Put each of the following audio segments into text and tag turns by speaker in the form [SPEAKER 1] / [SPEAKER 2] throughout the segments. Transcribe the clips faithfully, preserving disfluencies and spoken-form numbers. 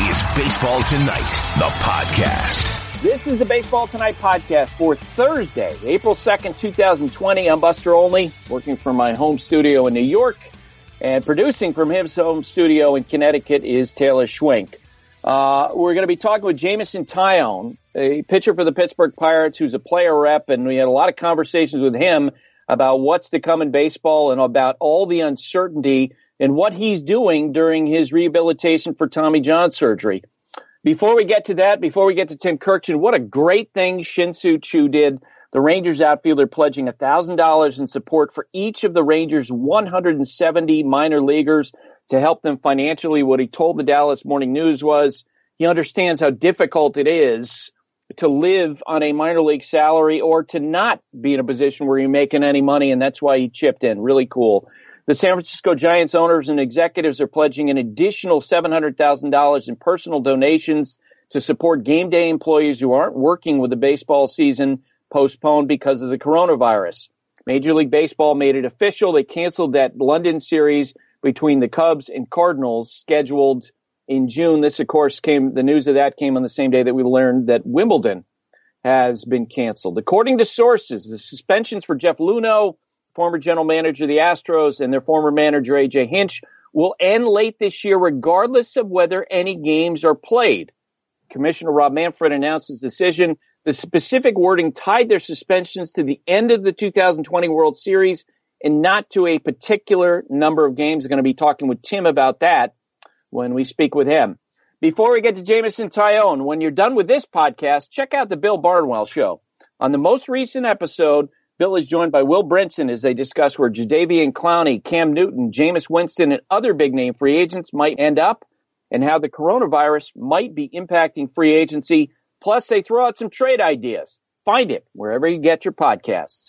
[SPEAKER 1] is Baseball Tonight, the podcast.
[SPEAKER 2] This is the Baseball Tonight podcast for Thursday, April second, twenty twenty. I'm Buster Olney, working from my home studio in New York, and producing from his home studio in Connecticut is Taylor Schwenk. Uh, we're going to be talking with Jameson Taillon, a pitcher for the Pittsburgh Pirates who's a player rep, and we had a lot of conversations with him about what's to come in baseball and about all the uncertainty and what he's doing during his rehabilitation for Tommy John surgery. Before we get to that, before we get to Tim Kurkjian, what a great thing Shin-Soo Choo did. The Rangers outfielder pledging one thousand dollars in support for each of the Rangers' one hundred seventy minor leaguers to help them financially. What he told the Dallas Morning News was he understands how difficult it is to live on a minor league salary or to not be in a position where you're making any money, and that's why he chipped in. Really cool. The San Francisco Giants owners and executives are pledging an additional seven hundred thousand dollars in personal donations to support game day employees who aren't working with the baseball season postponed because of the coronavirus. Major League Baseball made it official. They canceled that London series between the Cubs and Cardinals scheduled in June. This, of course, came, the news of that came on the same day that we learned that Wimbledon has been canceled. According to sources, the suspensions for Jeff Luhnow, former general manager of the Astros, and their former manager, A J Hinch, will end late this year regardless of whether any games are played. Commissioner Rob Manfred announced his decision. The specific wording tied their suspensions to the end of the two thousand twenty World Series and not to a particular number of games. I'm going to be talking with Tim about that when we speak with him. Before we get to Jameson Taillon, when you're done with this podcast, check out the Bill Barnwell Show. On the most recent episode, Bill is joined by Will Brinson as they discuss where Jadeveon Clowney, Cam Newton, Jameis Winston, and other big-name free agents might end up and how the coronavirus might be impacting free agency. Plus, they throw out some trade ideas. Find it wherever you get your podcasts.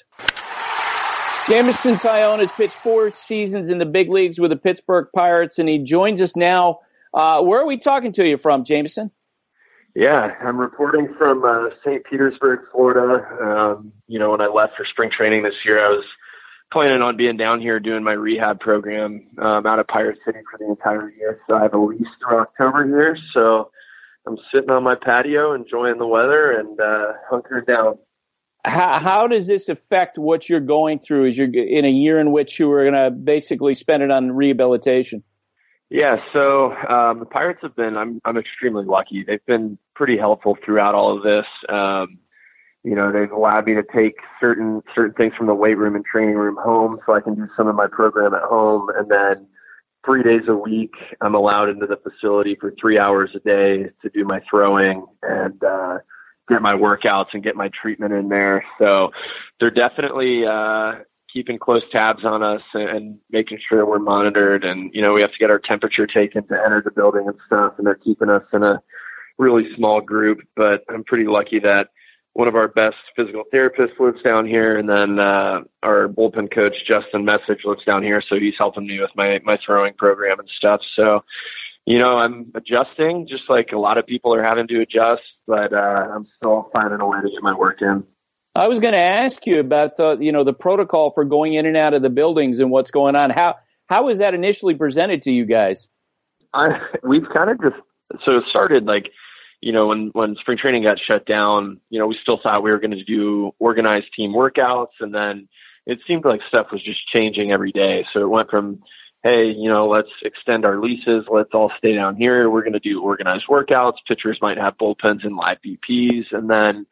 [SPEAKER 2] Jameson Taillon has pitched four seasons in the big leagues with the Pittsburgh Pirates, and he joins us now. Uh, where are we talking to you from, Jameson?
[SPEAKER 3] Yeah, I'm reporting from uh, Saint Petersburg, Florida. Um, you know, when I left for spring training this year, I was planning on being down here doing my rehab program um, out of Pirate City for the entire year. So I have a lease through October here. So I'm sitting on my patio, enjoying the weather and uh, hunkering down.
[SPEAKER 2] How, how does this affect what you're going through as you're in a year in which you were going to basically spend it on rehabilitation?
[SPEAKER 3] Yeah, so um, the Pirates have been, I'm I'm extremely lucky. They've been pretty helpful throughout all of this. Um, you know, they've allowed me to take certain certain things from the weight room and training room home so I can do some of my program at home. And then three days a week, I'm allowed into the facility for three hours a day to do my throwing and uh, get my workouts and get my treatment in there. So they're definitely uh, keeping close tabs on us and, and making sure we're monitored. And, you know, we have to get our temperature taken to enter the building and stuff. And they're keeping us in a really small group. But I'm pretty lucky that one of our best physical therapists lives down here. And then uh, our bullpen coach, Justin Message, lives down here. So he's helping me with my, my throwing program and stuff. So, you know, I'm adjusting just like a lot of people are having to adjust, but uh, I'm still finding a way to get my work in.
[SPEAKER 2] I was going to ask you about the, you know, the protocol for going in and out of the buildings and what's going on. How how was that initially presented to you guys?
[SPEAKER 3] I we've kind of just so it started like, you know, when when spring training got shut down, you know, we still thought we were going to do organized team workouts, and then it seemed like stuff was just changing every day. So it went from, hey, you know, let's extend our leases, let's all stay down here. We're going to do organized workouts. Pitchers might have bullpens and live B Ps, and then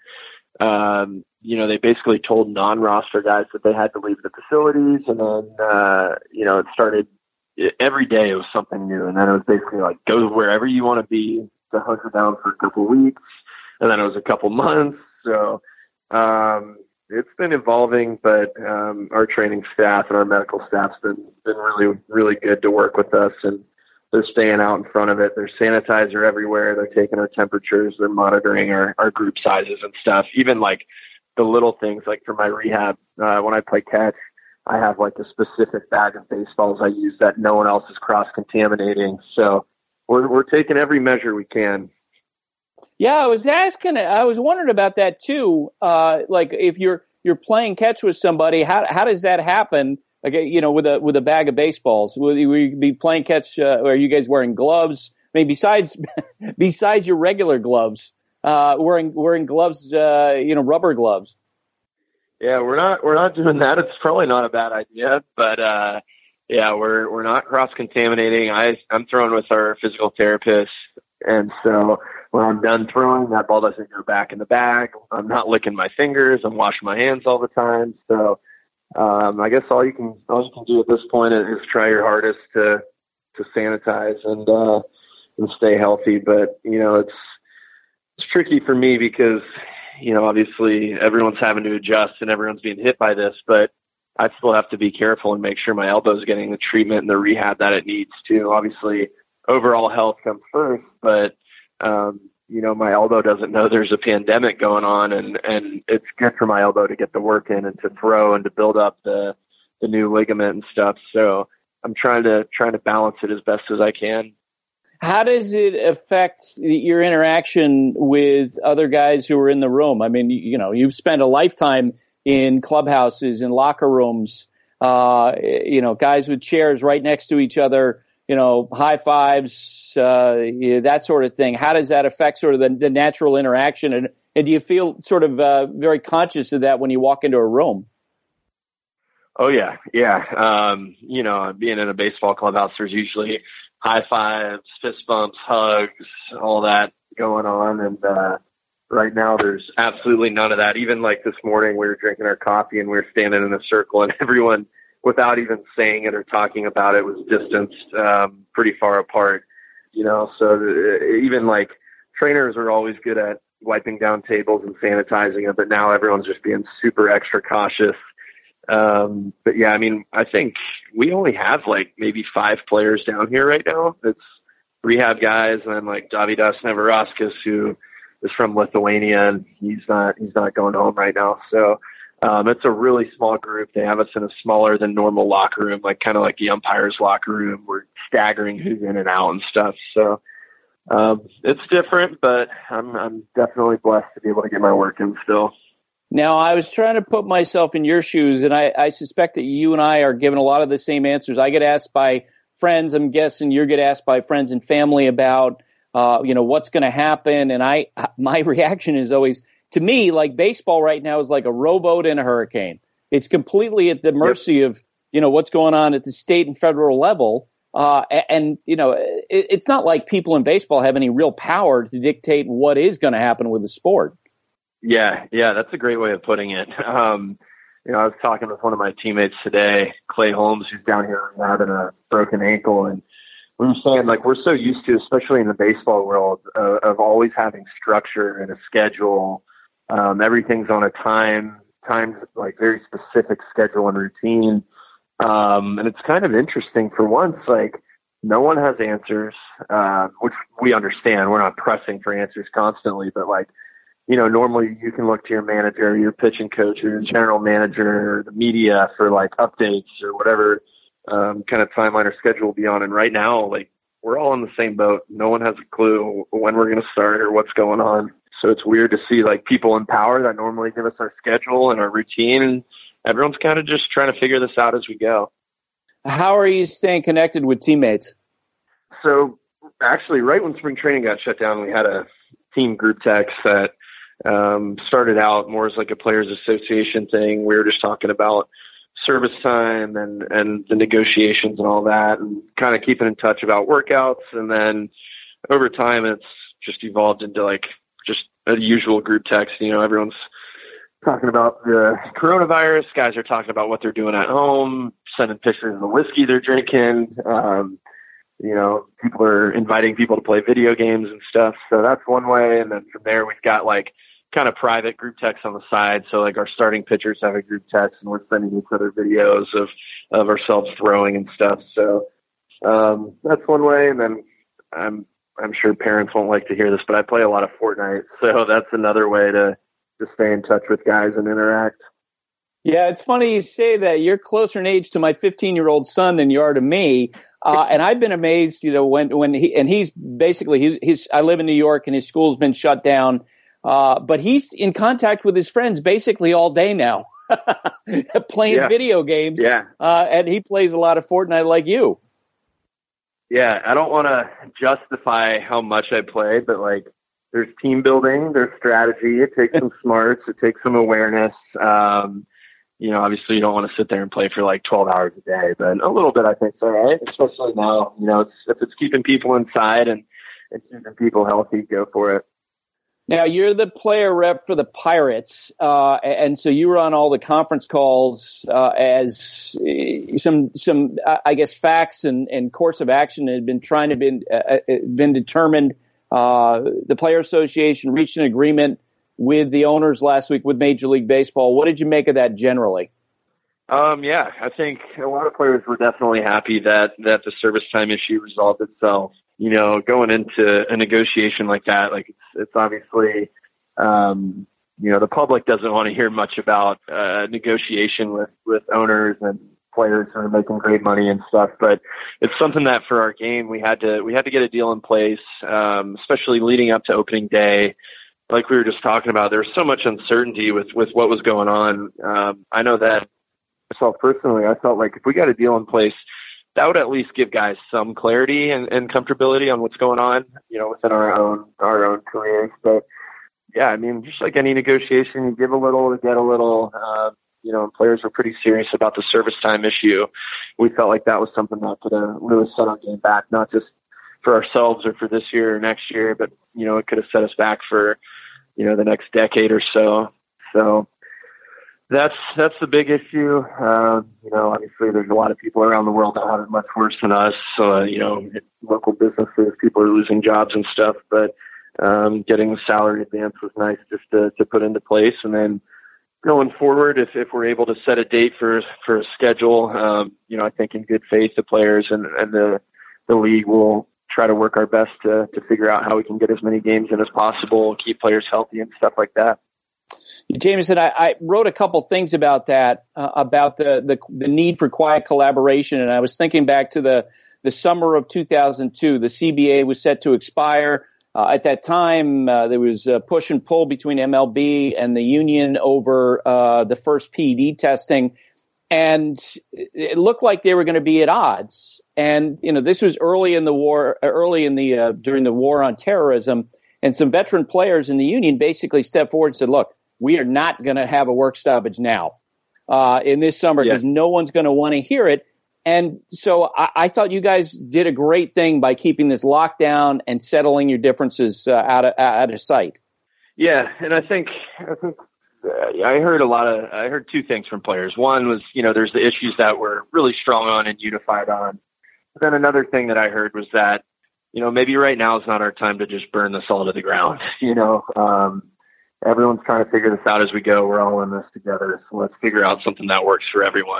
[SPEAKER 3] um, you know, they basically told non-roster guys that they had to leave the facilities. And then, uh, you know, it started every day. It was something new. And then it was basically like, go wherever you want to be, to hunker down for a couple of weeks. And then it was a couple months. So, um, it's been evolving, but, um, our training staff and our medical staff's been, been really, really good to work with us. And they're staying out in front of it. There's sanitizer everywhere. They're taking our temperatures. They're monitoring our, our group sizes and stuff. Even like, the little things, like for my rehab, uh, when I play catch, I have like a specific bag of baseballs I use that no one else is cross-contaminating. So we're we're taking every measure we can.
[SPEAKER 2] Yeah, I was asking, I was wondering about that too. Uh, like if you're you're playing catch with somebody, how how does that happen? Like, you know, with a with a bag of baseballs, will you be playing catch? Uh, are you guys wearing gloves? mean, besides besides your regular gloves, uh, wearing wearing gloves, uh, you know, rubber gloves.
[SPEAKER 3] Yeah, we're not we're not doing that. It's probably not a bad idea, but uh, yeah, we're we're not cross contaminating. I I'm throwing with our physical therapist, and so when I'm done throwing, that ball doesn't go back in the bag. I'm not licking my fingers. I'm washing my hands all the time. So um, I guess all you can all you can do at this point is try your hardest to to sanitize and uh, and stay healthy. But you know, it's it's tricky for me because, you know, obviously everyone's having to adjust and everyone's being hit by this, but I still have to be careful and make sure my elbow is getting the treatment and the rehab that it needs to. Obviously, overall health comes first, but, um, you know, my elbow doesn't know there's a pandemic going on, and, and it's good for my elbow to get the work in and to throw and to build up the, the new ligament and stuff. So I'm trying to, trying to balance it as best as I can.
[SPEAKER 2] How does it affect your interaction with other guys who are in the room? I mean, you know, you've spent a lifetime in clubhouses, in locker rooms, uh, you know, guys with chairs right next to each other, you know, high fives, uh, yeah, that sort of thing. How does that affect sort of the, the natural interaction? And, and do you feel sort of uh, very conscious of that when you walk into a room?
[SPEAKER 3] Oh, yeah. Yeah. Um, you know, being in a baseball clubhouse, there's usually high fives, fist bumps, hugs, all that going on. And uh, right now there's absolutely none of that. Even like this morning, we were drinking our coffee and we were standing in a circle, and everyone, without even saying it or talking about it, was distanced um, pretty far apart. You know, so the, even like trainers are always good at wiping down tables and sanitizing it, but now everyone's just being super extra cautious. Um, but yeah, I mean, I think we only have like maybe five players down here right now. It's rehab guys, and then like Davidas Neverauskas, who is from Lithuania, and he's not, he's not going home right now. So, um, it's a really small group. They have us in a smaller than normal locker room, like kind of like the umpire's locker room. We're staggering who's in and out and stuff. So, um, it's different, but I'm, I'm definitely blessed to be able to get my work in still.
[SPEAKER 2] Now, I was trying to put myself in your shoes, and I, I suspect that you and I are given a lot of the same answers. I get asked by friends, I'm guessing you get asked by friends and family about, uh, you know, what's going to happen. And I, my reaction is always, to me, like baseball right now is like a rowboat in a hurricane. It's completely at the mercy yep. of, you know, what's going on at the state and federal level. Uh, and, and, you know, it, it's not like people in baseball have any real power to dictate what is going to happen with the sport.
[SPEAKER 3] Yeah, yeah, that's a great way of putting it. Um, you know, I was talking with one of my teammates today, Clay Holmes, who's down here having a broken ankle, and we were saying, like, we're so used to, especially in the baseball world, uh, of always having structure and a schedule. Um, everything's on a time, time, like very specific schedule and routine. Um, and it's kind of interesting for once, like, no one has answers, uh, which we understand. We're not pressing for answers constantly, but like, you know, normally you can look to your manager, your pitching coach, or your general manager, or the media for like updates or whatever um, kind of timeline or schedule will be on. And right now, like, we're all in the same boat. No one has a clue when we're going to start or what's going on. So it's weird to see like people in power that normally give us our schedule and our routine, and everyone's kind of just trying to figure this out as we go.
[SPEAKER 2] How are you staying connected with teammates?
[SPEAKER 3] So actually, right when spring training got shut down, we had a team group text that um, started out more as like a players association thing. We were just talking about service time and, and the negotiations and all that, and kind of keeping in touch about workouts. And then over time, it's just evolved into like just a usual group text. You know, everyone's talking about the coronavirus. Guys are talking about what they're doing at home, sending pictures of the whiskey they're drinking. Um, you know, people are inviting people to play video games and stuff. So that's one way. And then from there, we've got like kind of private group texts on the side. So like our starting pitchers have a group text, and we're sending each other videos of, of ourselves throwing and stuff. So um, that's one way. And then I'm, I'm sure parents won't like to hear this, but I play a lot of Fortnite. So that's another way to, to stay in touch with guys and interact.
[SPEAKER 2] Yeah, it's funny you say that. You're closer in age to my fifteen-year-old son than you are to me. Uh, and I've been amazed, you know, when, when he, and he's basically, he's, he's, I live in New York and his school's been shut down. Uh, but he's in contact with his friends basically all day now, playing
[SPEAKER 3] yeah.
[SPEAKER 2] video games.
[SPEAKER 3] Yeah.
[SPEAKER 2] Uh, and he plays a lot of Fortnite like you.
[SPEAKER 3] yeah, I don't want to justify how much I play, but like there's team building, there's strategy. It takes some smarts. It takes some awareness. Um, you know, obviously you don't want to sit there and play for like twelve hours a day, but a little bit I think so, right? Especially now, you know, it's, if it's keeping people inside and, and keeping people healthy, go for it.
[SPEAKER 2] Now, you're the player rep for the Pirates, uh, and so you were on all the conference calls uh, as some, some I guess, facts and, and course of action had been trying to been uh, been determined. Uh, the Player Association reached an agreement with the owners last week with Major League Baseball. What did you make of that generally?
[SPEAKER 3] Um, yeah, I think a lot of players were definitely happy that, that the service time issue resolved itself. You know, going into a negotiation like that, like it's, it's obviously, um, you know, the public doesn't want to hear much about uh, negotiation with, with owners and players who are making great money and stuff. But it's something that for our game, we had to, we had to get a deal in place, um, especially leading up to opening day. Like we were just talking about, there was so much uncertainty with, with what was going on. Um, I know that myself personally, I felt like if we got a deal in place, that would at least give guys some clarity and, and comfortability on what's going on, you know, within our own, our own careers. But yeah, I mean, just like any negotiation, you give a little to get a little, uh, you know, and players were pretty serious about the service time issue. We felt like that was something that could have really set our game back, not just for ourselves or for this year or next year, but, you know, it could have set us back for, you know, the next decade or so. So, That's that's the big issue. Uh, you know, obviously there's a lot of people around the world that have it much worse than us. Uh, you know, local businesses, people are losing jobs and stuff. But um, getting the salary advance was nice just to, to put into place. And then going forward, if, if we're able to set a date for for a schedule, um, you know, I think in good faith the players and, and the the league will try to work our best to to figure out how we can get as many games in as possible, keep players healthy and stuff like that.
[SPEAKER 2] Jameson, I, I wrote a couple things about that, uh, about the, the the need for quiet collaboration, and I was thinking back to the, the summer of two thousand two. The C B A was set to expire. Uh, at that time, uh, there was a push and pull between M L B and the union over uh, the first P E D testing, and it looked like they were going to be at odds. And you know, this was early in the war, early in the uh, during the war on terrorism, and some veteran players in the union basically stepped forward and said, "Look, we are not going to have a work stoppage now uh, in this summer because yeah. no one's going to want to hear it." And so I, I thought you guys did a great thing by keeping this lockdown and settling your differences uh, out of out of sight.
[SPEAKER 3] Yeah, and I think I think uh, I heard a lot of I heard two things from players. One was, you know, there's the issues that we're really strong on and unified on. But then another thing that I heard was that, you know, maybe right now is not our time to just burn this all to the ground. You know. Um, Everyone's trying to figure this out as we go. We're all in this together. So let's figure out something that works for everyone.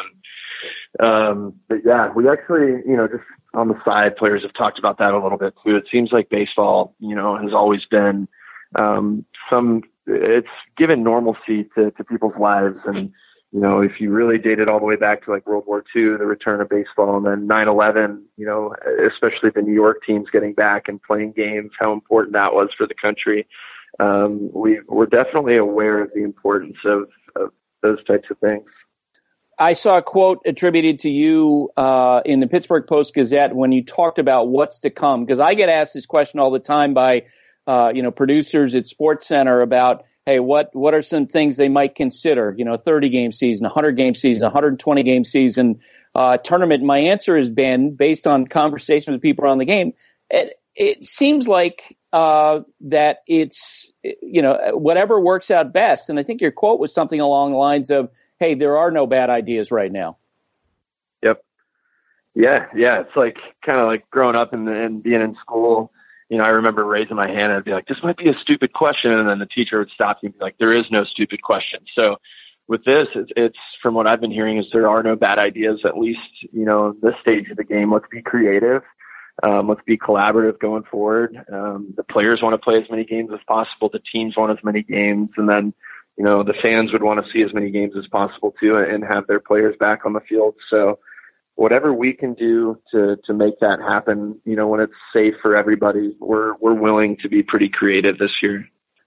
[SPEAKER 3] Um, but yeah, we actually, you know, just on the side, players have talked about that a little bit too. It seems like baseball, you know, has always been, um, some, it's given normalcy to, to people's lives. And, you know, if you really date it all the way back to like World War Two, the return of baseball, and then nine eleven, you know, especially the New York teams getting back and playing games, how important that was for the country. Um, we, we're definitely aware of the importance of, of those types of things.
[SPEAKER 2] I saw a quote attributed to you uh, in the Pittsburgh Post-Gazette when you talked about what's to come, because I get asked this question all the time by uh, you know producers at SportsCenter about, hey, what what are some things they might consider? You know, thirty game season, one hundred game season, one hundred twenty game season uh, tournament. My answer has been, based on conversations with people around the game, it, it seems like uh, that it's, you know, whatever works out best. And I think your quote was something along the lines of, hey, there are no bad ideas right now.
[SPEAKER 3] Yep. Yeah. Yeah. It's like kind of like growing up and, and being in school. You know, I remember raising my hand and I'd be like, this might be a stupid question. And then the teacher would stop me and be like, there is no stupid question. So with this, it's, it's from what I've been hearing is there are no bad ideas, at least, you know, this stage of the game. Let's be creative. Um, let's be collaborative going forward. Um, the players want to play as many games as possible. The teams want as many games. And then, you know, the fans would want to see as many games as possible too and have their players back on the field. So whatever we can do to, to make that happen, you know, when it's safe for everybody, we're, we're willing to be pretty creative this year.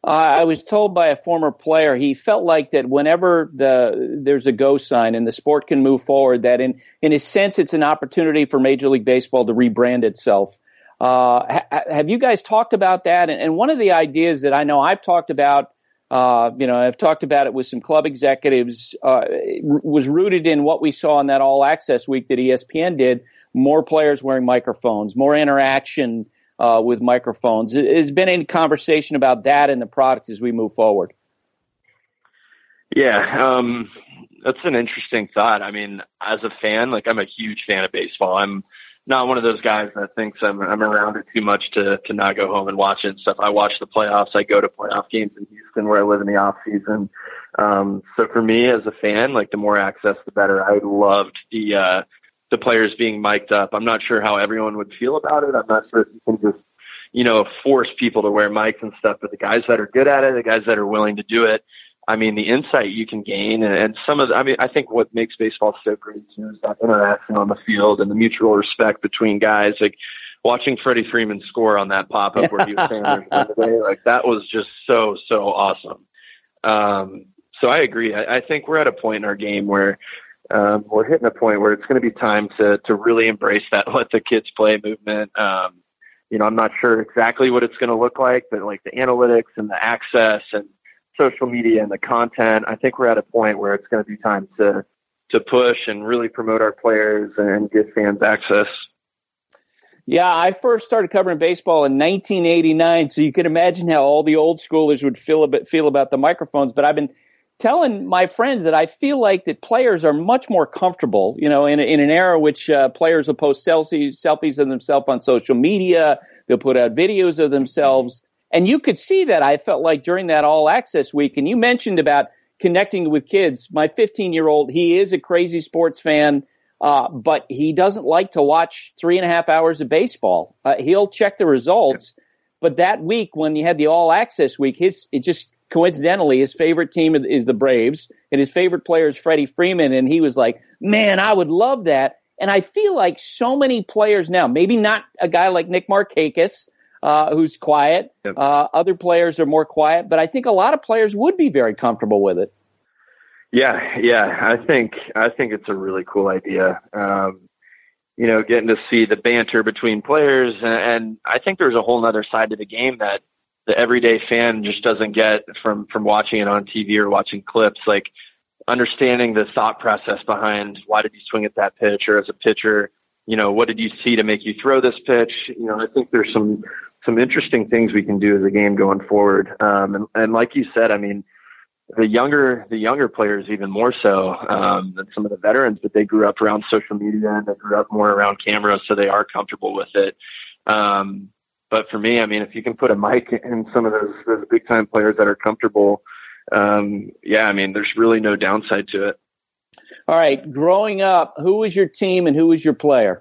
[SPEAKER 2] Uh, I was told by a former player he felt like that whenever the there's a go sign and the sport can move forward, that in, in a sense it's an opportunity for Major League Baseball to rebrand itself. Uh, ha- have you guys talked about that? And, and one of the ideas that I know I've talked about, uh, you know, I've talked about it with some club executives, uh, r- was rooted in what we saw in that All Access week that E S P N did, more players wearing microphones, more interaction Uh, with microphones. Has been any conversation about that in the product as we move forward?
[SPEAKER 3] Yeah, um, that's an interesting thought. I mean, as a fan, like I'm a huge fan of baseball. I'm not one of those guys that thinks I'm, I'm around it too much to, to not go home and watch it and stuff. I watch the playoffs. I go to playoff games in Houston where I live in the off season. Um, so for me as a fan, like the more access, the better. I loved the, uh, the players being mic'd up. I'm not sure how everyone would feel about it. I'm not sure if you can just, you know, force people to wear mics and stuff, but the guys that are good at it, the guys that are willing to do it, I mean, the insight you can gain and, and some of the, I mean, I think what makes baseball so great too is that interaction on the field and the mutual respect between guys. Like watching Freddie Freeman score on that pop-up where he was saying today, like that was just so, so awesome. Um, so I agree. I, I think we're at a point in our game where, Um, we're hitting a point where it's going to be time to to really embrace that let the kids play movement. Um, you know, I'm not sure exactly what it's going to look like, but like the analytics and the access and social media and the content, I think we're at a point where it's going to be time to to push and really promote our players and give fans access.
[SPEAKER 2] Yeah, I first started covering baseball in nineteen eighty-nine, so you can imagine how all the old schoolers would feel about, feel about the microphones. But I've been telling my friends that I feel like that players are much more comfortable, you know, in, in an era which uh, players will post selfies, selfies of themselves on social media. They'll put out videos of themselves. And you could see that, I felt like, during that All Access week. And you mentioned about connecting with kids. My fifteen-year-old, he is a crazy sports fan, uh, but he doesn't like to watch three and a half hours of baseball. Uh, he'll check the results. Yeah. But that week, when you had the All Access week, his it just coincidentally, his favorite team is the Braves, and his favorite player is Freddie Freeman, and he was like, man, I would love that. And I feel like so many players now, maybe not a guy like Nick Markakis, uh, who's quiet. Yep. Uh, other players are more quiet, but I think a lot of players would be very comfortable with it.
[SPEAKER 3] Yeah, yeah, I think I think it's a really cool idea. Um, you know, getting to see the banter between players, and, and I think there's a whole other side to the game that the everyday fan just doesn't get from, from watching it on T V or watching clips, like understanding the thought process behind why did you swing at that pitch, or as a pitcher, you know, what did you see to make you throw this pitch? You know, I think there's some, some interesting things we can do as a game going forward. Um, and, and like you said, I mean, the younger, the younger players, even more so, um, than some of the veterans, but they grew up around social media and they grew up more around cameras. So they are comfortable with it. Um, But for me, I mean, if you can put a mic in some of those, those big time players that are comfortable, um, yeah, I mean, there's really no downside to it.
[SPEAKER 2] All right. Growing up, who was your team and who was your player?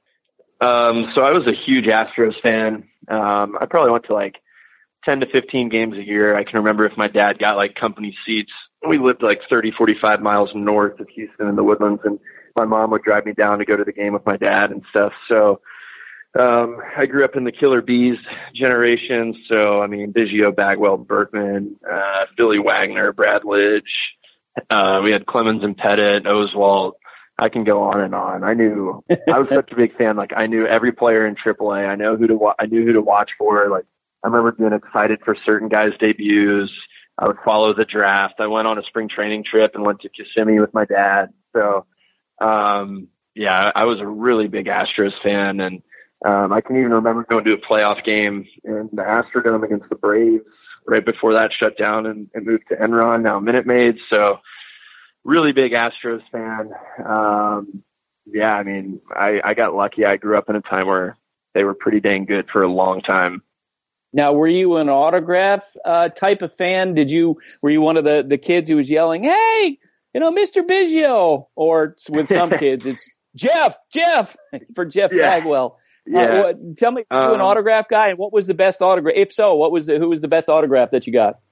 [SPEAKER 3] Um, so I was a huge Astros fan. Um, I probably went to like ten to fifteen games a year. I can remember if my dad got like company seats. We lived like thirty, forty-five miles north of Houston in the Woodlands, and my mom would drive me down to go to the game with my dad and stuff. So, Um, I grew up in the Killer Bees generation. So, I mean, Biggio, Bagwell, Berkman, uh, Billy Wagner, Brad Lidge. Uh, we had Clemens and Pettit, Oswalt. I can go on and on. I knew, I was such a big fan. Like, I knew every player in triple A. I know who to wa- I knew who to watch for. Like, I remember being excited for certain guys' debuts. I would follow the draft. I went on a spring training trip and went to Kissimmee with my dad. So, um, yeah, I was a really big Astros fan, and Um, I can even remember going to a playoff game in the Astrodome against the Braves right before that shut down and, and moved to Enron, now Minute Maid. So really big Astros fan. Um, yeah, I mean, I, I got lucky. I grew up in a time where they were pretty dang good for a long time.
[SPEAKER 2] Now, were you an autograph uh, type of fan? Did you, were you one of the, the kids who was yelling, hey, you know, Mister Biggio? Or with some kids, it's Jeff, Jeff, for Jeff yeah. Bagwell.
[SPEAKER 3] Yeah.
[SPEAKER 2] Uh, what, tell me, were you
[SPEAKER 3] um,
[SPEAKER 2] an autograph guy, and what was the best autograph? If so, what was the, who was the best autograph that you got?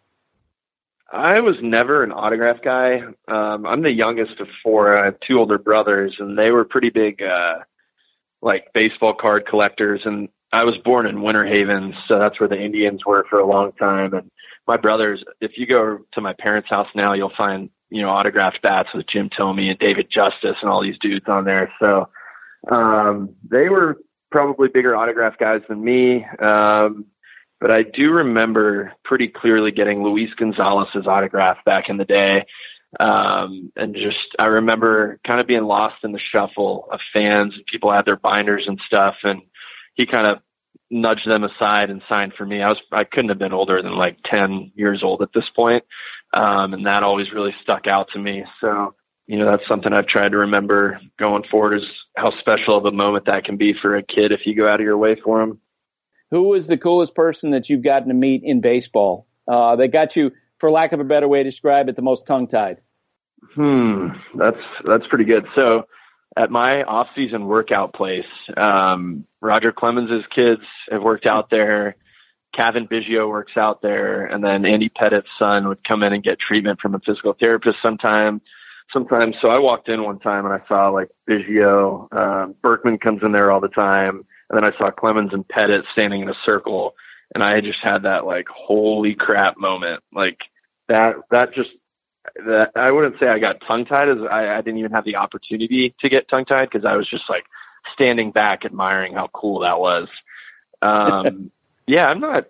[SPEAKER 3] I was never an autograph guy. Um, I'm the youngest of four. I have two older brothers, and they were pretty big, uh, like baseball card collectors. And I was born in Winter Haven, so that's where the Indians were for a long time. And my brothers, if you go to my parents' house now, you'll find, you know, autographed bats with Jim Thome and David Justice and all these dudes on there. So um, they were probably bigger autograph guys than me. Um, but I do remember pretty clearly getting Luis Gonzalez's autograph back in the day. Um, and just, I remember kind of being lost in the shuffle of fans and people had their binders and stuff. And he kind of nudged them aside and signed for me. I was, I couldn't have been older than like ten years old at this point. Um, and that always really stuck out to me. So, you know, that's something I've tried to remember going forward, is how special of a moment that can be for a kid if you go out of your way for him.
[SPEAKER 2] Who was the coolest person that you've gotten to meet in baseball? Uh, that got you, for lack of a better way to describe it, the most tongue-tied?
[SPEAKER 3] Hmm. That's, that's pretty good. So at my off-season workout place, um, Roger Clemens' kids have worked out there. Kevin Biggio works out there. And then Andy Pettit's son would come in and get treatment from a physical therapist sometime, sometimes. So I walked in one time and I saw like Biggio, um, Berkman comes in there all the time. And then I saw Clemens and Pettit standing in a circle. And I just had that like, holy crap moment. Like that, that just, that I wouldn't say I got tongue tied, as I, I didn't even have the opportunity to get tongue tied, because I was just like standing back admiring how cool that was. Um, yeah, I'm not,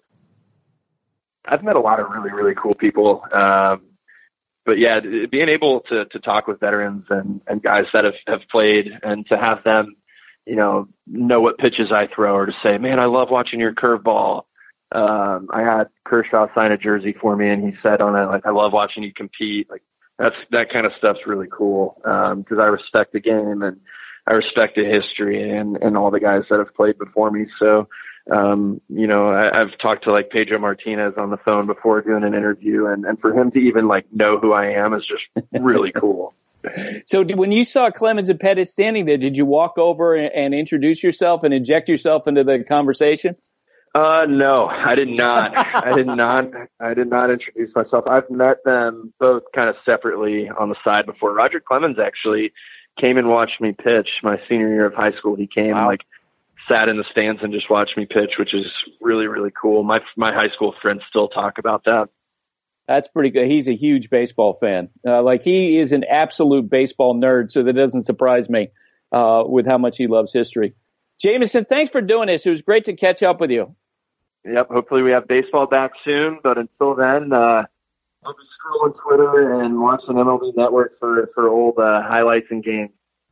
[SPEAKER 3] I've met a lot of really, really cool people. Um, but yeah, being able to, to talk with veterans and, and guys that have, have played, and to have them, you know, know what pitches I throw, or to say, man, I love watching your curveball. Um, I had Kershaw sign a jersey for me, and he said on it, like, I love watching you compete. Like that's, that kind of stuff's really cool. Um, cause I respect the game and I respect the history and, and all the guys that have played before me. So, um, you know, I, I've talked to like Pedro Martinez on the phone before doing an interview, and, and for him to even like know who I am is just really cool.
[SPEAKER 2] So when you saw Clemens and Pettit standing there, did you walk over and, and introduce yourself and inject yourself into the conversation?
[SPEAKER 3] Uh, no, I did not. I did not. I did not introduce myself. I've met them both kind of separately on the side before. Roger Clemens actually came and watched me pitch my senior year of high school. He came, wow. like, sat in the stands and just watched me pitch, which is really, really cool. My my high school friends still talk about that.
[SPEAKER 2] That's pretty good. He's a huge baseball fan. Uh, like, he is an absolute baseball nerd, so that doesn't surprise me uh, with how much he loves history. Jameson, thanks for doing this. It was great to catch up with you.
[SPEAKER 3] Yep, hopefully we have baseball back soon, but until then, uh, I'll be scrolling Twitter and watching M L B Network for, for old uh, highlights and games.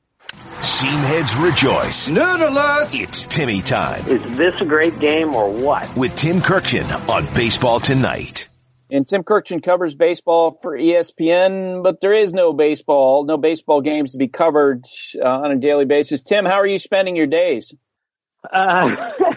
[SPEAKER 1] Seamheads rejoice.
[SPEAKER 4] Nerd alert!
[SPEAKER 1] It's Timmy time.
[SPEAKER 5] Is this a great game or what?
[SPEAKER 1] With Tim Kurkjian on Baseball Tonight.
[SPEAKER 2] And Tim Kurkjian covers baseball for E S P N, but there is no baseball, no baseball games to be covered uh, on a daily basis. Tim, how are you spending your days?
[SPEAKER 5] Uh,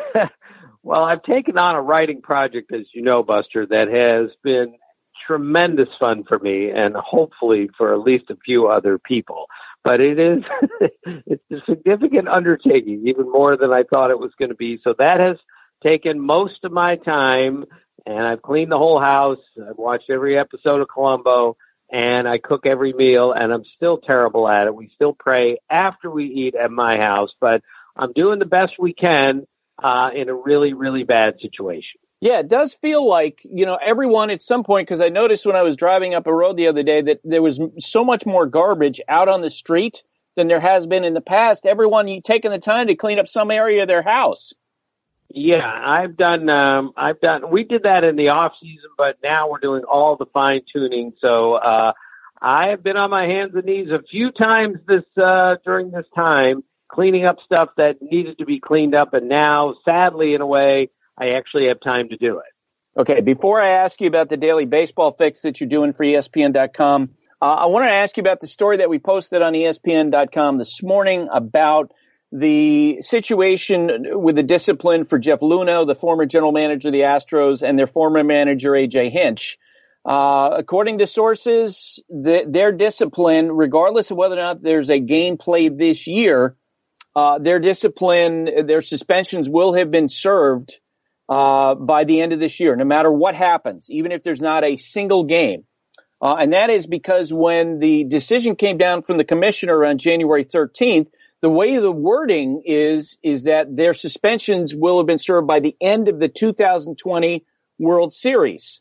[SPEAKER 5] well, I've taken on a writing project, as you know, Buster, that has been tremendous fun for me, and hopefully for at least a few other people. But it is, it's a significant undertaking, even more than I thought it was going to be. So that has taken most of my time, and I've cleaned the whole house. I've watched every episode of Columbo, and I cook every meal, and I'm still terrible at it. We still pray after we eat at my house, but I'm doing the best we can uh, in a really, really bad situation.
[SPEAKER 2] Yeah, it does feel like, you know, everyone at some point, because I noticed when I was driving up a road the other day that there was so much more garbage out on the street than there has been in the past. Everyone taking the time to clean up some area of their house.
[SPEAKER 5] Yeah, I've done, um, I've done, we did that in the off season, but now we're doing all the fine tuning. So, uh, I have been on my hands and knees a few times this, uh, during this time, cleaning up stuff that needed to be cleaned up. And now, sadly, in a way, I actually have time to do it.
[SPEAKER 2] Okay, before I ask you about the daily baseball fix that you're doing for E S P N dot com, uh, I want to ask you about the story that we posted on E S P N dot com this morning about the situation with the discipline for Jeff Luhnow, the former general manager of the Astros, and their former manager, A J Hinch. Uh, according to sources, the, their discipline, regardless of whether or not there's a game played this year, uh, their discipline, their suspensions will have been served uh, by the end of this year, no matter what happens, even if there's not a single game. Uh, and that is because when the decision came down from the commissioner on January thirteenth, the way the wording is, is that their suspensions will have been served by the end of the two thousand twenty World Series.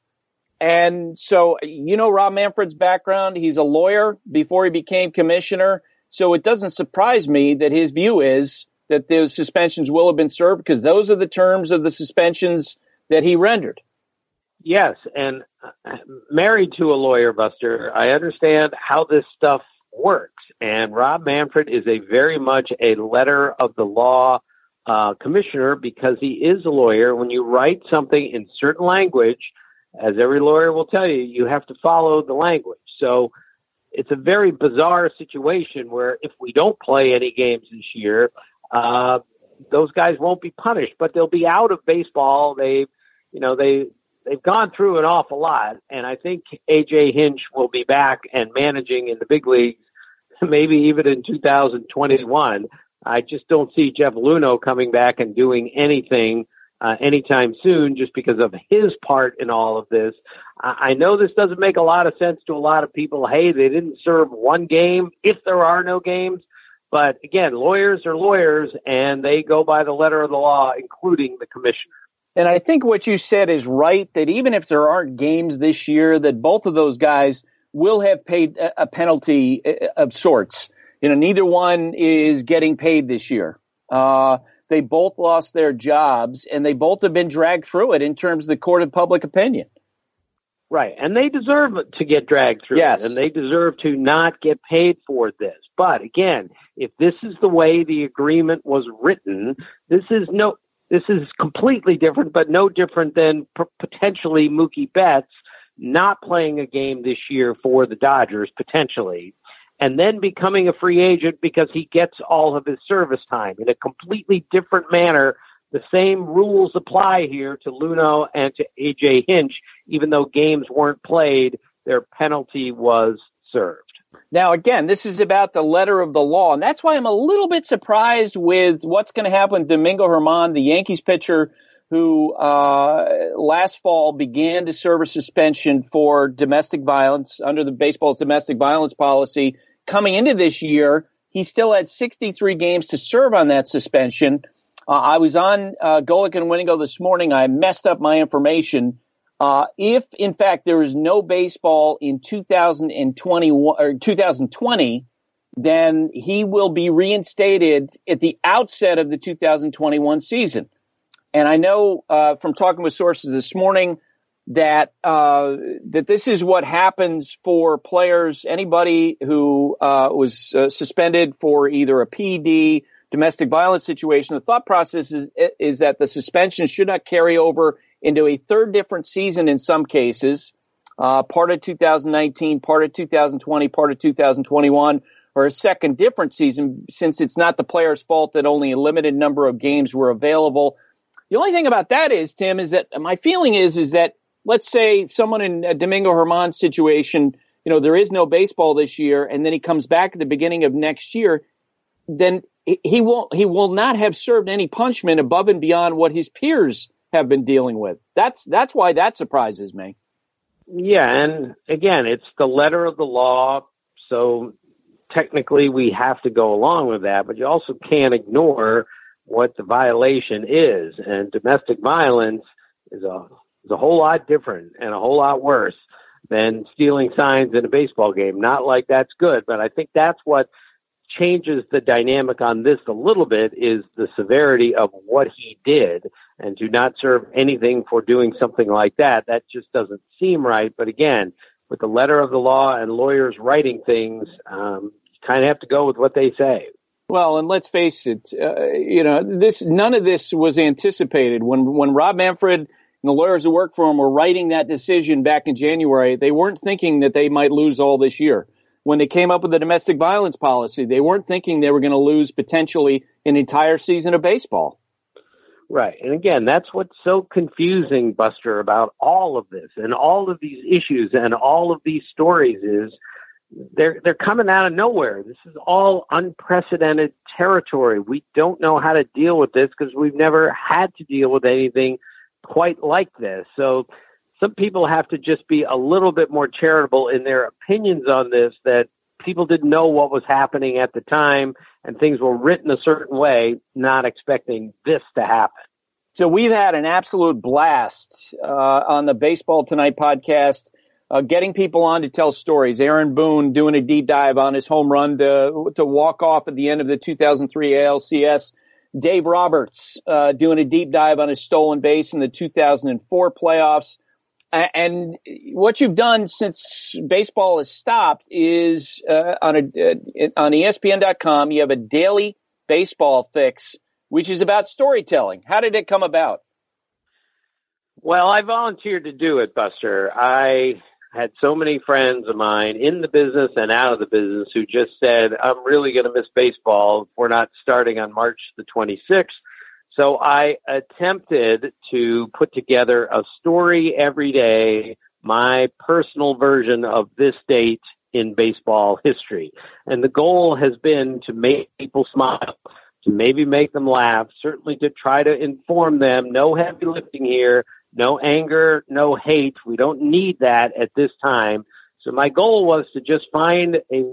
[SPEAKER 2] And so, you know, Rob Manfred's background, he's a lawyer before he became commissioner. So it doesn't surprise me that his view is that those suspensions will have been served because those are the terms of the suspensions that he rendered.
[SPEAKER 5] Yes. And uh, married to a lawyer, Buster, I understand how this stuff works. And Rob Manfred is a very much a letter of the law uh, commissioner because he is a lawyer. When you write something in certain language, as every lawyer will tell you, you have to follow the language. So it's a very bizarre situation where if we don't play any games this year, uh, those guys won't be punished, but they'll be out of baseball. They, you know, they, they've gone through an awful lot. And I think A J Hinch will be back and managing in the big leagues, maybe even in two thousand twenty-one. I just don't see Jeff Luhnow coming back and doing anything Uh, anytime soon, just because of his part in all of this. I, I know this doesn't make a lot of sense to a lot of people. Hey, they didn't serve one game if there are no games. But again, lawyers are lawyers, and they go by the letter of the law, including the commissioner.
[SPEAKER 2] And I think what you said is right, that even if there aren't games this year, that both of those guys will have paid a, a penalty of sorts. You know, neither one is getting paid this year. Uh, They both lost their jobs, and they both have been dragged through it in terms of the court of public opinion.
[SPEAKER 5] Right, and they deserve to get dragged through
[SPEAKER 2] yes.
[SPEAKER 5] it, and they deserve to not get paid for this. But again, if this is the way the agreement was written, this is no, this is completely different, but no different than p- potentially Mookie Betts not playing a game this year for the Dodgers, potentially, and then becoming a free agent because he gets all of his service time in a completely different manner. The same rules apply here to Luhnow and to A J Hinch. Even though games weren't played, their penalty was served.
[SPEAKER 2] Now, again, this is about the letter of the law, and that's why I'm a little bit surprised with what's going to happen with Domingo Germán, the Yankees pitcher who uh, last fall began to serve a suspension for domestic violence under the baseball's domestic violence policy. Coming into this year, he still had sixty-three games to serve on that suspension. Uh, I was on uh, Golic and Winningo this morning. I messed up my information. Uh, if, in fact, there is no baseball in two thousand twenty-one or two thousand twenty, then he will be reinstated at the outset of the two thousand twenty-one season. And I know uh, from talking with sources this morning that uh, that this is what happens for players, anybody who uh, was uh, suspended for either a P D, domestic violence situation. The thought process is, is that the suspension should not carry over into a third different season in some cases, uh, part of two thousand nineteen, part of two thousand twenty, part of two thousand twenty-one, or a second different season, since it's not the player's fault that only a limited number of games were available. The only thing about that is, Tim, is that my feeling is, is that let's say someone in a Domingo Germán's situation, you know, there is no baseball this year, and then he comes back at the beginning of next year, then he won't, he will not have served any punishment above and beyond what his peers have been dealing with. That's, that's why that surprises me.
[SPEAKER 5] Yeah. And again, it's the letter of the law. So technically we have to go along with that, but you also can't ignore what the violation is. And domestic violence is a, is a whole lot different and a whole lot worse than stealing signs in a baseball game. Not like that's good, but I think that's what changes the dynamic on this a little bit is the severity of what he did, and to not serve anything for doing something like that. That just doesn't seem right. But again, with the letter of the law and lawyers writing things, um, you kind of have to go with what they say.
[SPEAKER 2] Well, and let's face it, uh, you know, this, none of this was anticipated when, when Rob Manfred and the lawyers who work for him were writing that decision back in January. They weren't thinking that they might lose all this year. When they came up with the domestic violence policy, they weren't thinking they were going to lose potentially an entire season of baseball.
[SPEAKER 5] Right. And again, that's what's so confusing, Buster, about all of this and all of these issues and all of these stories is they're, they're coming out of nowhere. This is all unprecedented territory. We don't know how to deal with this because we've never had to deal with anything quite like this. So some people have to just be a little bit more charitable in their opinions on this, that people didn't know what was happening at the time, and things were written a certain way, not expecting this to happen.
[SPEAKER 2] So we've had an absolute blast uh, on the Baseball Tonight podcast, uh, getting people on to tell stories. Aaron Boone doing a deep dive on his home run to to walk off at the end of the two thousand three A L C S. Dave Roberts uh, doing a deep dive on his stolen base in the two thousand four playoffs. And what you've done since baseball has stopped is uh, on a uh, on E S P N dot com, you have a daily baseball fix, which is about storytelling. How did it come about?
[SPEAKER 5] Well, I volunteered to do it, Buster. I had so many friends of mine in the business and out of the business who just said, I'm really going to miss baseball if we're not starting on March the twenty-sixth. So I attempted to put together a story every day, my personal version of this date in baseball history. And the goal has been to make people smile, to maybe make them laugh, certainly to try to inform them. No heavy lifting here, no anger, no hate. We don't need that at this time. So my goal was to just find a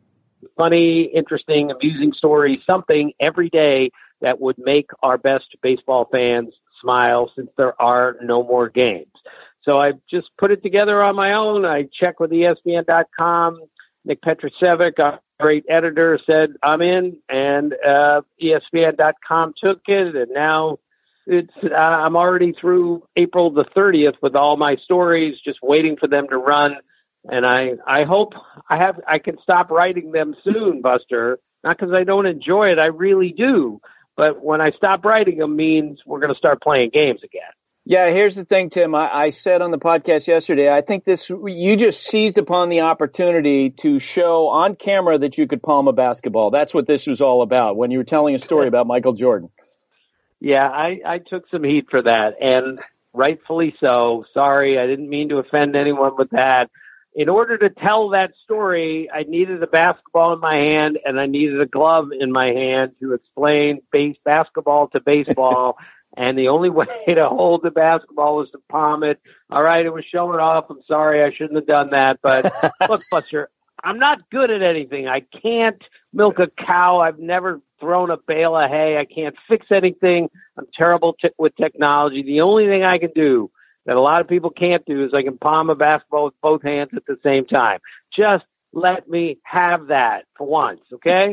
[SPEAKER 5] funny, interesting, amusing story, something every day that would make our best baseball fans smile since there are no more games. So I just put it together on my own. I checked with E S P N dot com. Nick Petrosevic, our great editor, said, I'm in, and uh, E S P N dot com took it, and now it's uh, I'm already through April the thirtieth with all my stories, just waiting for them to run. And I, I hope I have I can stop writing them soon, Buster, not because I don't enjoy it. I really do. But when I stop writing them means we're going to start playing games again.
[SPEAKER 2] Yeah, here's the thing, Tim. I, I said on the podcast yesterday, I think this you just seized upon the opportunity to show on camera that you could palm a basketball. That's what this was all about when you were telling a story about Michael Jordan.
[SPEAKER 5] Yeah, I, I took some heat for that, and rightfully so. Sorry, I didn't mean to offend anyone with that. In order to tell that story, I needed a basketball in my hand and I needed a glove in my hand to explain base basketball to baseball. And the only way to hold the basketball was to palm it. All right, it was showing off. I'm sorry, I shouldn't have done that. But look, Buster, I'm not good at anything. I can't milk a cow. I've never thrown a bale of hay. I can't fix anything. I'm terrible t- with technology. The only thing I can do that a lot of people can't do is I can palm a basketball with both hands at the same time. Just let me have that for once, okay?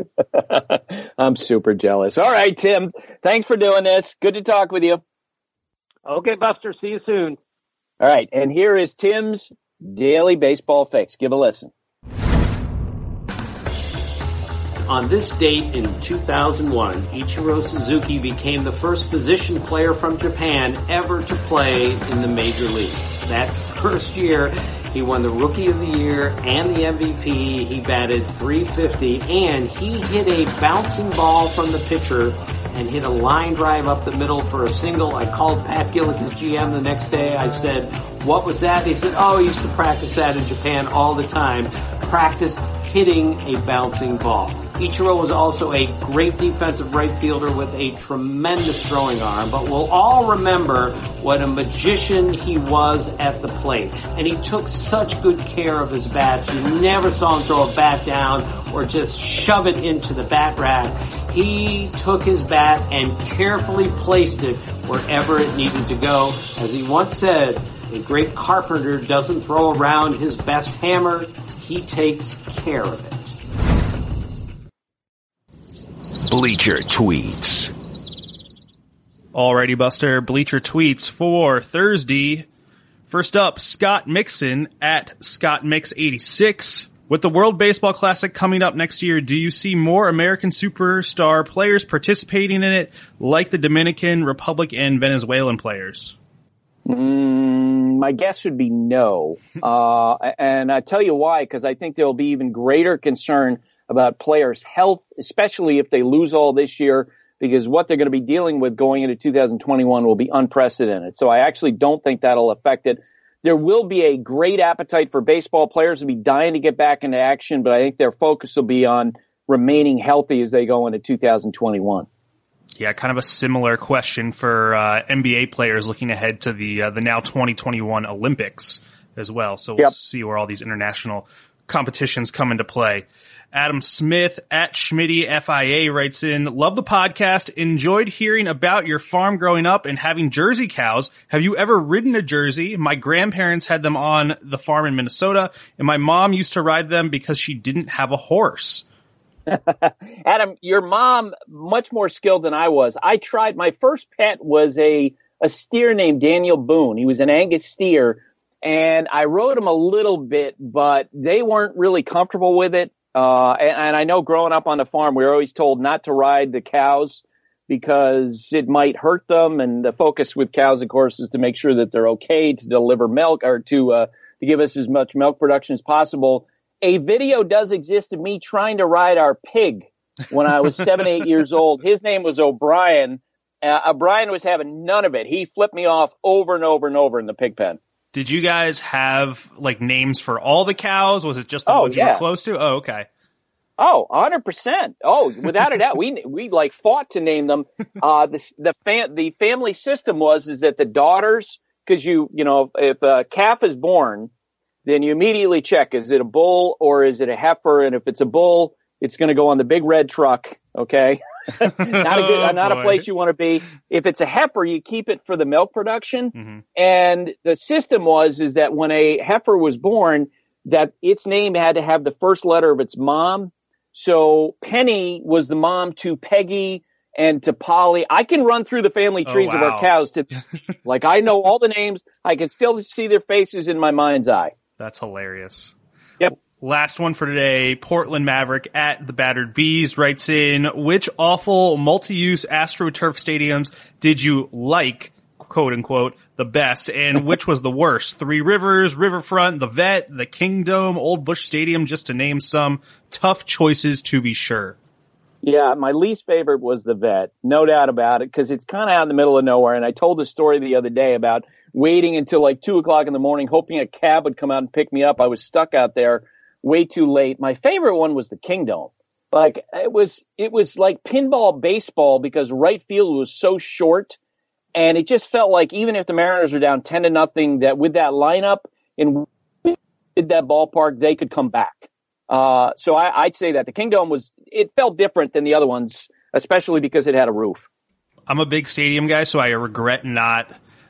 [SPEAKER 2] I'm super jealous. All right, Tim, thanks for doing this. Good to talk with you.
[SPEAKER 5] Okay, Buster, see you soon.
[SPEAKER 2] All right, and here is Tim's Daily Baseball Fix. Give a listen.
[SPEAKER 4] On this date in two thousand one, Ichiro Suzuki became the first position player from Japan ever to play in the major leagues. That first year, he won the Rookie of the Year and the M V P. He batted three fifty, and he hit a bouncing ball from the pitcher and hit a line drive up the middle for a single. I called Pat Gillick, his G M, the next day. I said, what was that? He said, oh, he used to practice that in Japan all the time. Practice hitting a bouncing ball. Ichiro was also a great defensive right fielder with a tremendous throwing arm, but we'll all remember what a magician he was at the plate. And he took such good care of his bat. You never saw him throw a bat down or just shove it into the bat rack. He took his bat and carefully placed it wherever it needed to go. As he once said, a great carpenter doesn't throw around his best hammer, he takes care of it.
[SPEAKER 1] Bleacher Tweets.
[SPEAKER 6] Alrighty, Buster. Bleacher Tweets for Thursday. First up, Scott Mixon at Scott Mix eighty-six. With the World Baseball Classic coming up next year, do you see more American superstar players participating in it, like the Dominican Republic and Venezuelan players?
[SPEAKER 2] Mm, my guess would be no. uh, and I tell you why, because I think there will be even greater concern about players' health, especially if they lose all this year, because what they're going to be dealing with going into two thousand twenty-one will be unprecedented. So I actually don't think that'll affect it. There will be a great appetite for baseball players to be dying to get back into action, but I think their focus will be on remaining healthy as they go into two thousand twenty-one.
[SPEAKER 6] Yeah, kind of a similar question for uh, N B A players looking ahead to the uh, the now twenty twenty-one Olympics as well. So we'll
[SPEAKER 2] yep.
[SPEAKER 6] see where all these international competitions come into play. Adam Smith at Schmitty F I A writes in, love the podcast. Enjoyed hearing about your farm growing up and having Jersey cows. Have you ever ridden a Jersey? My grandparents had them on the farm in Minnesota, and my mom used to ride them because she didn't have a horse.
[SPEAKER 2] Adam, your mom, much more skilled than I was. I tried, my first pet was a, a steer named Daniel Boone. He was an Angus steer, and I rode him a little bit, but they weren't really comfortable with it. Uh, and, and I know growing up on the farm, we were always told not to ride the cows because it might hurt them. And the focus with cows, of course, is to make sure that they're okay to deliver milk or to, uh, to give us as much milk production as possible. A video does exist of me trying to ride our pig when I was seven, eight years old. His name was O'Brien. Uh, O'Brien was having none of it. He flipped me off over and over and over in the pig pen.
[SPEAKER 6] Did you guys have like names for all the cows? Was it just the
[SPEAKER 2] oh,
[SPEAKER 6] ones
[SPEAKER 2] yeah.
[SPEAKER 6] you were close to? Oh, okay.
[SPEAKER 2] Oh, one hundred percent. Oh, without a doubt. We, we like fought to name them. Uh, the, the, fam- the family system was, is that the daughters, cause you, you know, if a calf is born, then you immediately check, is it a bull or is it a heifer? And if it's a bull, it's going to go on the big red truck. Okay. not a good,
[SPEAKER 6] oh,
[SPEAKER 2] not
[SPEAKER 6] boy.
[SPEAKER 2] a place you want to be. If it's a heifer, you keep it for the milk production.
[SPEAKER 6] Mm-hmm.
[SPEAKER 2] And the system was, is that when a heifer was born, that its name had to have the first letter of its mom. So Penny was the mom to Peggy and to Polly. I can run through the family trees
[SPEAKER 6] oh, wow.
[SPEAKER 2] of our cows to, like, I know all the names. I can still see their faces in my mind's eye.
[SPEAKER 6] That's hilarious.
[SPEAKER 2] Yep.
[SPEAKER 6] Last one for today, Portland Maverick at the Battered Bees writes in, which awful multi-use AstroTurf stadiums did you like, quote unquote, the best, and which was the worst? Three Rivers, Riverfront, the Vet, the Kingdome, Old Busch Stadium, just to name some. Tough choices to be sure.
[SPEAKER 2] Yeah, my least favorite was the Vet, no doubt about it, because it's kind of out in the middle of nowhere. And I told the story the other day about waiting until like two o'clock in the morning, hoping a cab would come out and pick me up. I was stuck out there way too late. My favorite one was the Kingdome. Like it was, it was like pinball baseball because right field was so short, and it just felt like even if the Mariners are down ten to nothing, that with that lineup in that ballpark, they could come back. Uh, so I, I'd say that the Kingdome was, it felt different than the other ones, especially because it had a roof.
[SPEAKER 6] I'm a big stadium guy, so I regret not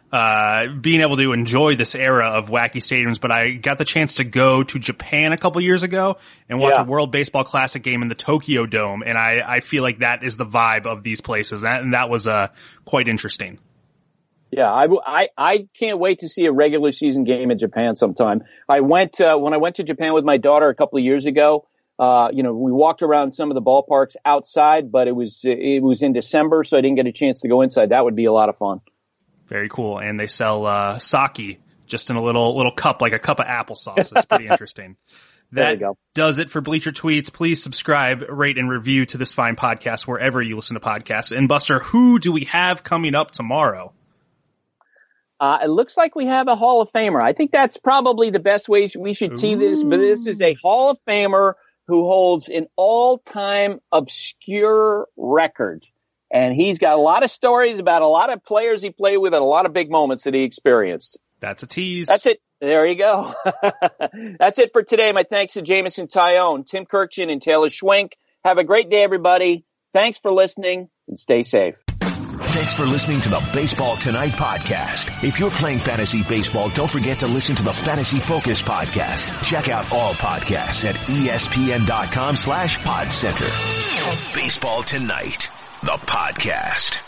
[SPEAKER 6] uh being able to enjoy this era of wacky stadiums, but I got the chance to go to Japan a couple years ago and watch
[SPEAKER 2] Yeah.
[SPEAKER 6] a World Baseball Classic game in the Tokyo Dome, and I, I feel like that is the vibe of these places, that, and that was uh quite interesting.
[SPEAKER 2] Yeah, I, I, I can't wait to see a regular season game in Japan sometime. I went, uh, when I went to Japan with my daughter a couple of years ago, uh, you know, we walked around some of the ballparks outside, but it was, it was in December, so I didn't get a chance to go inside. That would be a lot of fun.
[SPEAKER 6] Very cool. And they sell uh sake just in a little little cup, like a cup of applesauce. It's pretty interesting.
[SPEAKER 2] There
[SPEAKER 6] That
[SPEAKER 2] you go.
[SPEAKER 6] does it for Bleacher Tweets. Please subscribe, rate, and review to this fine podcast wherever you listen to podcasts. And Buster, who do we have coming up tomorrow?
[SPEAKER 2] Uh, it looks like we have a Hall of Famer. I think that's probably the best way we should see this, but this is a Hall of Famer who holds an all-time obscure record. And he's got a lot of stories about a lot of players he played with and a lot of big moments that he experienced.
[SPEAKER 6] That's a tease.
[SPEAKER 2] That's it. There you go. That's it for today. My thanks to Jameson Tyone, Tim Kirkchin, and Taylor Schwenk. Have a great day, everybody. Thanks for listening, and stay safe.
[SPEAKER 1] Thanks for listening to the Baseball Tonight podcast. If you're playing fantasy baseball, don't forget to listen to the Fantasy Focus podcast. Check out all podcasts at espn.com slash pod center. Baseball Tonight, the podcast.